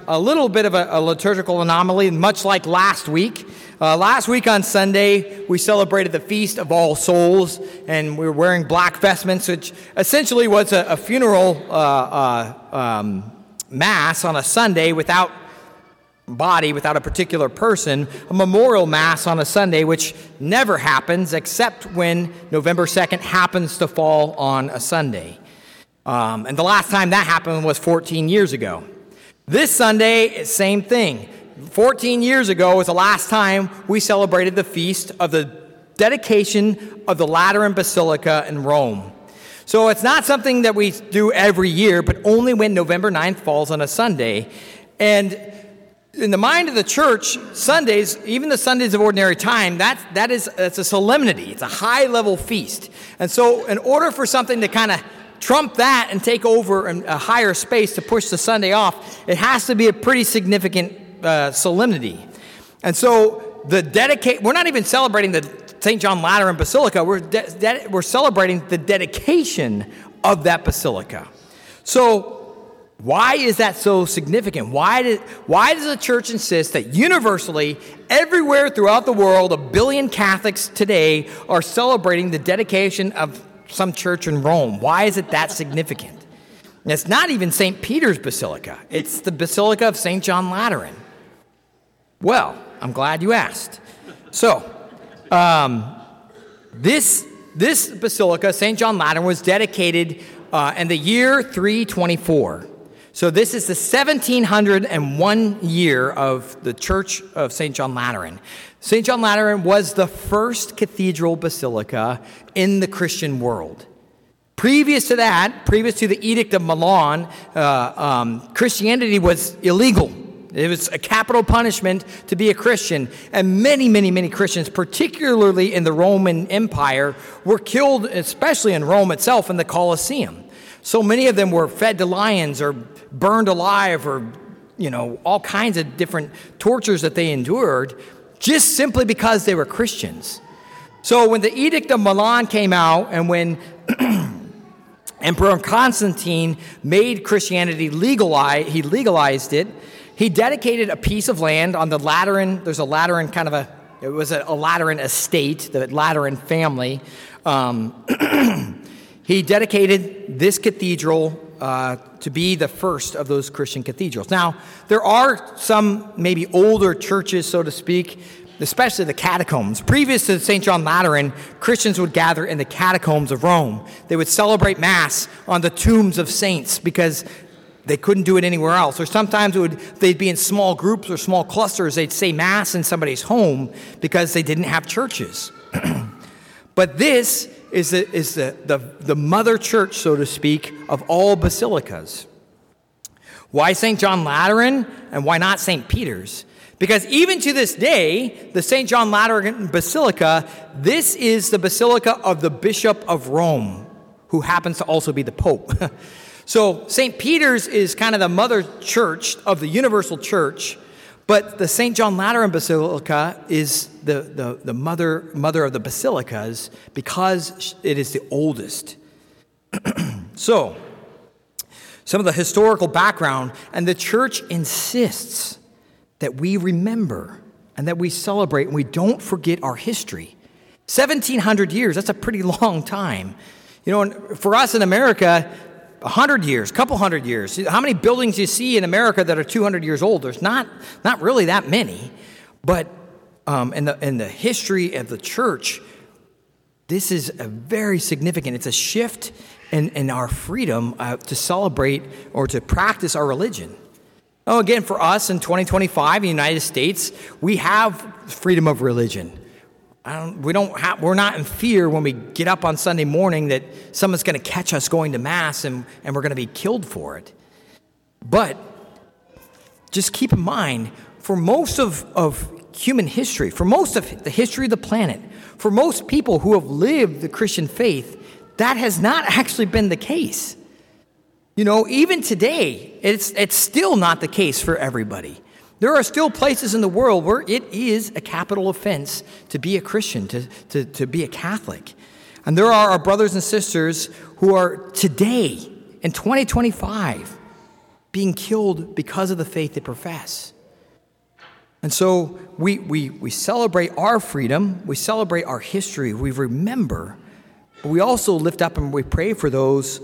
a little bit of a liturgical anomaly, much like last week. Last week on Sunday, we celebrated the Feast of All Souls, and we were wearing black vestments, which essentially was a funeral mass on a Sunday without a particular person, a memorial mass on a Sunday, which never happens except when November 2nd happens to fall on a Sunday. And the last time that happened was 14 years ago. This Sunday, same thing. 14 years ago was the last time we celebrated the feast of the dedication of the Lateran Basilica in Rome. So it's not something that we do every year, but only when November 9th falls on a Sunday. And in the mind of the church, Sundays, even the Sundays of ordinary time, that's a solemnity. It's a high-level feast. And so in order for something to kind of trump that and take over a higher space to push the Sunday off, it has to be a pretty significant solemnity. And so we're not even celebrating the St. John Lateran Basilica. We're celebrating the dedication of that basilica. So why is that so significant? Why does the church insist that universally, everywhere throughout the world, 1 billion Catholics today are celebrating the dedication of some church in Rome? Why is it that significant? And it's not even St. Peter's Basilica. It's the Basilica of St. John Lateran. Well, I'm glad you asked. So, this basilica, St. John Lateran, was dedicated in the year 324. So this is the 1701 year of the Church of St. John Lateran. St. John Lateran was the first cathedral basilica in the Christian world. Previous to the Edict of Milan, Christianity was illegal. It was a capital punishment to be a Christian. And many, many, many Christians, particularly in the Roman Empire, were killed, especially in Rome itself, in the Colosseum. So many of them were fed to lions or burned alive or, all kinds of different tortures that they endured just simply because they were Christians. So when the Edict of Milan came out and when Emperor Constantine made Christianity he legalized it, he dedicated a piece of land on the Lateran. There's a Lateran it was a Lateran estate, the Lateran family. He dedicated this cathedral to be the first of those Christian cathedrals. Now, there are some maybe older churches, so to speak, especially the catacombs. Previous to St. John Lateran, Christians would gather in the catacombs of Rome. They would celebrate Mass on the tombs of saints because they couldn't do it anywhere else. Or sometimes they'd be in small groups or small clusters. They'd say Mass in somebody's home because they didn't have churches. But this is the mother church, so to speak, of all basilicas. Why St. John Lateran and why not St. Peter's? Because even to this day, the St. John Lateran Basilica, this is the basilica of the Bishop of Rome, who happens to also be the Pope. So St. Peter's is kind of the mother church of the universal church, but the St. John Lateran Basilica is the mother of the basilicas because it is the oldest. So, some of the historical background, and the church insists that we remember and that we celebrate and we don't forget our history. 1,700 years, that's a pretty long time. And for us in America, 100 years, couple hundred years. How many buildings you see in America that are 200 years old? There's not really that many. But in the history of the church, this is a very significant. It's a shift in our freedom to celebrate or to practice our religion. Oh, again, for us in 2025 in the United States, we have freedom of religion. We're not in fear when we get up on Sunday morning that someone's going to catch us going to Mass and we're going to be killed for it. But just keep in mind, for most of human history, for most of the history of the planet, for most people who have lived the Christian faith, that has not actually been the case. Even today, it's still not the case for everybody. There are still places in the world where it is a capital offense to be a Christian, to be a Catholic. And there are our brothers and sisters who are today, in 2025, being killed because of the faith they profess. And so we celebrate our freedom, we celebrate our history, we remember, but we also lift up and we pray for those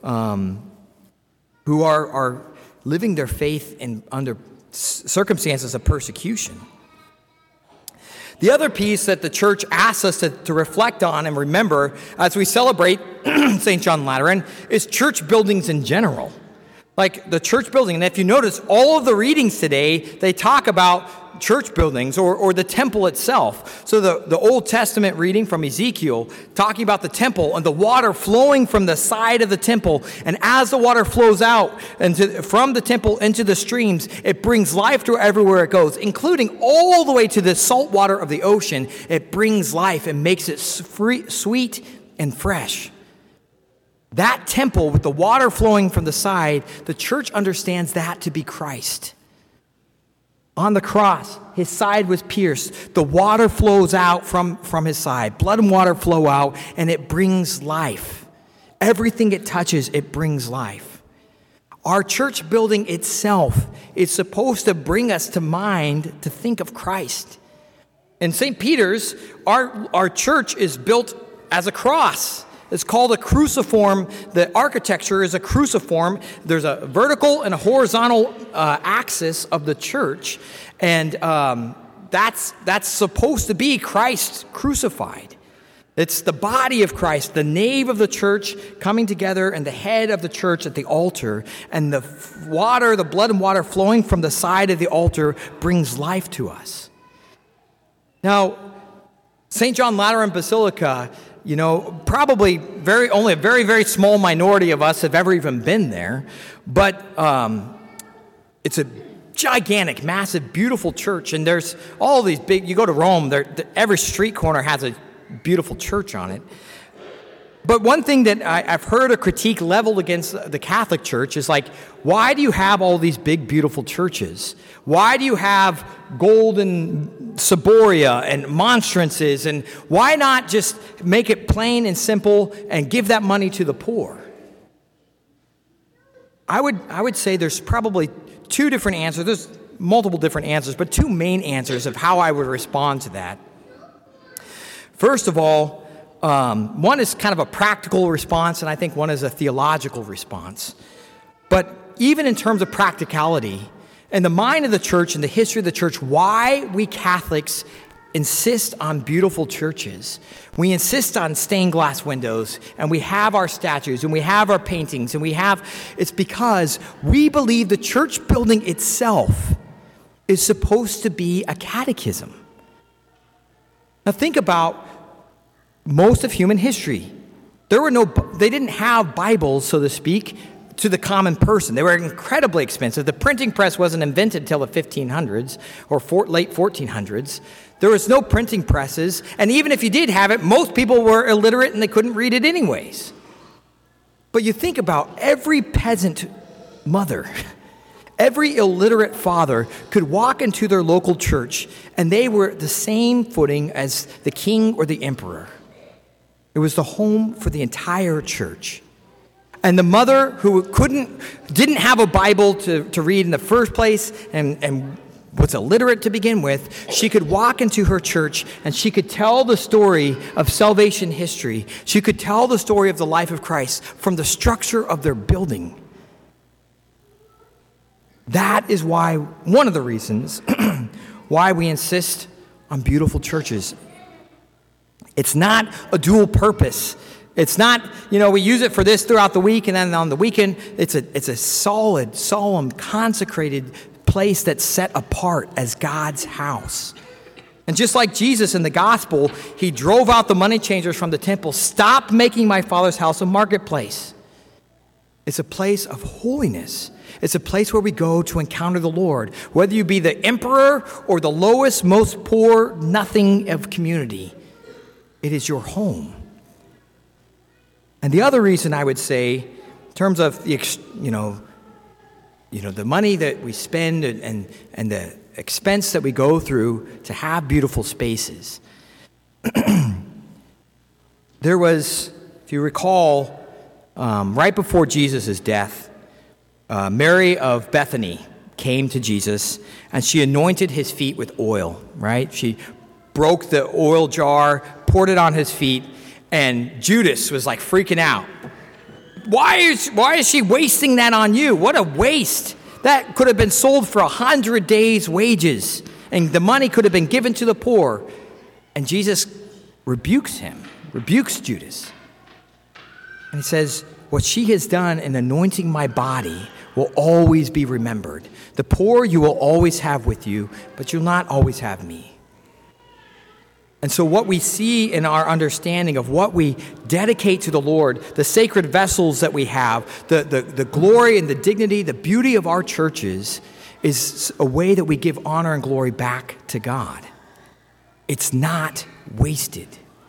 who are living their faith under circumstances of persecution. The other piece that the church asks us to reflect on and remember as we celebrate St. John Lateran is church buildings in general. Like the church building. And if you notice, all of the readings today, they talk about church buildings or the temple itself. So the Old Testament reading from Ezekiel, talking about the temple and the water flowing from the side of the temple. And as the water flows out from the temple into the streams, it brings life to everywhere it goes, including all the way to the salt water of the ocean. It brings life and makes it sweet and fresh. That temple with the water flowing from the side, the church understands that to be Christ. On the cross, his side was pierced. The water flows out from his side. Blood and water flow out, and it brings life. Everything it touches, it brings life. Our church building itself is supposed to bring us to mind to think of Christ. In St. Peter's, our church is built as a cross. It's called a cruciform. The architecture is a cruciform. There's a vertical and a horizontal axis of the church, and that's supposed to be Christ crucified. It's the body of Christ, the nave of the church coming together, and the head of the church at the altar, and the blood and water flowing from the side of the altar brings life to us. Now, St. John Lateran Basilica, probably only a very, very small minority of us have ever even been there. But it's a gigantic, massive, beautiful church. And there's all these you go to Rome, every street corner has a beautiful church on it. But one thing that I've heard a critique leveled against the Catholic Church is like, why do you have all these big, beautiful churches? Why do you have golden ciboria and monstrances? And why not just make it plain and simple and give that money to the poor? I would say there's probably two different answers. There's multiple different answers, but two main answers of how I would respond to that. First of all, one is kind of a practical response, and I think one is a theological response. But even in terms of practicality, in the mind of the church and the history of the church, why we Catholics insist on beautiful churches. We insist on stained glass windows, and we have our statues, and we have our paintings, and it's because we believe the church building itself is supposed to be a catechism. Now think about most of human history. They didn't have Bibles, so to speak, to the common person. They were incredibly expensive. The printing press wasn't invented until the 1500s or late 1400s. There was no printing presses, and even if you did have it, most people were illiterate and they couldn't read it anyways. But you think about every peasant mother, every illiterate father could walk into their local church, and they were the same footing as the king or the emperor. It was the home for the entire church. And the mother who didn't have a Bible to read in the first place and was illiterate to begin with, she could walk into her church and she could tell the story of salvation history. She could tell the story of the life of Christ from the structure of their building. That is one of the reasons why we insist on beautiful churches. It's not a dual purpose. It's not, we use it for this throughout the week, and then on the weekend, it's a solid, solemn, consecrated place that's set apart as God's house. And just like Jesus in the gospel, he drove out the money changers from the temple. Stop making my Father's house a marketplace. It's a place of holiness. It's a place where we go to encounter the Lord. Whether you be the emperor or the lowest, most poor, nothing of community, it is your home. And the other reason I would say, in terms of the the money that we spend and the expense that we go through to have beautiful spaces, there was, if you recall, right before Jesus' death, Mary of Bethany came to Jesus, and she anointed his feet with oil, right? She broke the oil jar, poured it on his feet, and Judas was like freaking out. Why is she wasting that on you? What a waste. That could have been sold for 100 days' wages, and the money could have been given to the poor. And Jesus rebukes Judas. And he says, what she has done in anointing my body will always be remembered. The poor you will always have with you, but you'll not always have me. And so what we see in our understanding of what we dedicate to the Lord, the sacred vessels that we have, the glory and the dignity, the beauty of our churches, is a way that we give honor and glory back to God. It's not wasted.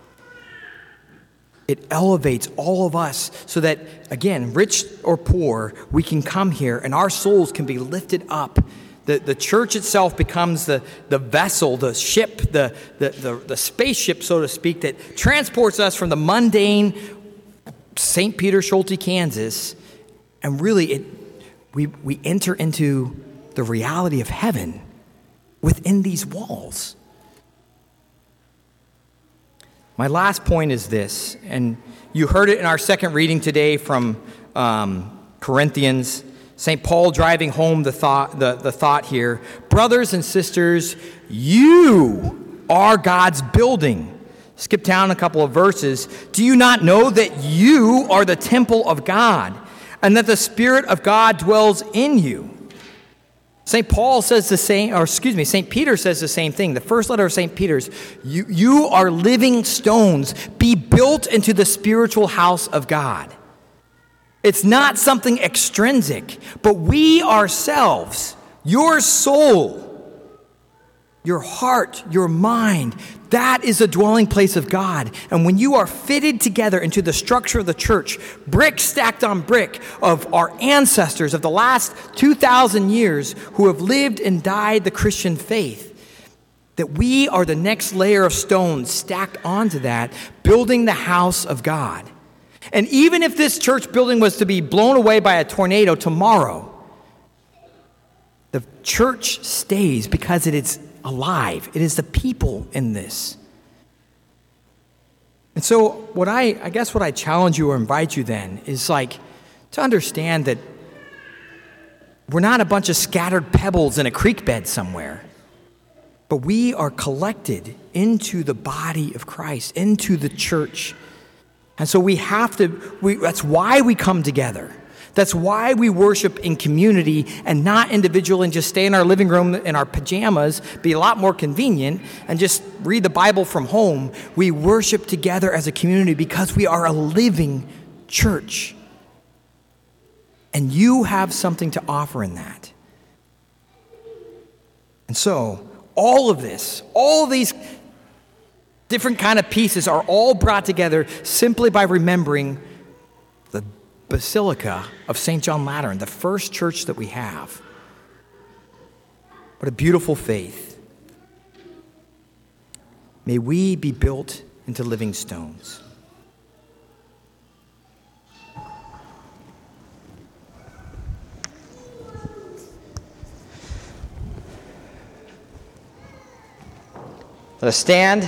It elevates all of us so that, again, rich or poor, we can come here and our souls can be lifted up. The church itself becomes the vessel, the ship, the spaceship, so to speak, that transports us from the mundane St. Peter, Schulte, Kansas, and really we enter into the reality of heaven within these walls. My last point is this, and you heard it in our second reading today from Corinthians. St. Paul driving home the thought here. Brothers and sisters, you are God's building. Skip down a couple of verses. Do you not know that you are the temple of God, and that the Spirit of God dwells in you? St. Peter says the same thing. The first letter of St. Peter's, you are living stones. Be built into the spiritual house of God. It's not something extrinsic, but we ourselves, your soul, your heart, your mind, that is a dwelling place of God. And when you are fitted together into the structure of the church, brick stacked on brick of our ancestors of the last 2,000 years who have lived and died the Christian faith, that we are the next layer of stones stacked onto that, building the house of God. And even if this church building was to be blown away by a tornado tomorrow, the church stays because it is alive. It is the people in this. And so what I challenge you or invite you then is to understand that we're not a bunch of scattered pebbles in a creek bed somewhere, but we are collected into the body of Christ, into the church. And so that's why we come together. That's why we worship in community and not individually and just stay in our living room in our pajamas, be a lot more convenient, and just read the Bible from home. We worship together as a community because we are a living church. And you have something to offer in that. And so, all of these different kind of pieces are all brought together simply by remembering the Basilica of St. John Lateran, the first church that we have. What a beautiful faith. May we be built into living stones. Let us stand.